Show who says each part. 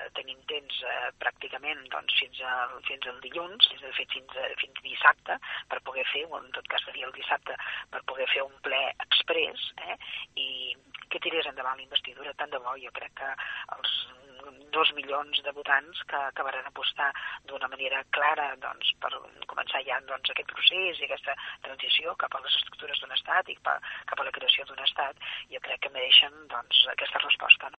Speaker 1: tenim temps pràcticament doncs, fins al dilluns, és a dir, fins dissabte, per poder fer, o en tot cas seria el dissabte, per poder fer un ple exprés, i que tirés endavant la investidura. Tant de bo, jo crec que els 2 milions de votants que acabaran apostar d'una manera clara doncs, per començar ja doncs, aquest procés i aquesta transició cap a les estructures d'un estat i cap a la creació d'un estat, jo crec que mereixen doncs, aquesta resposta. No?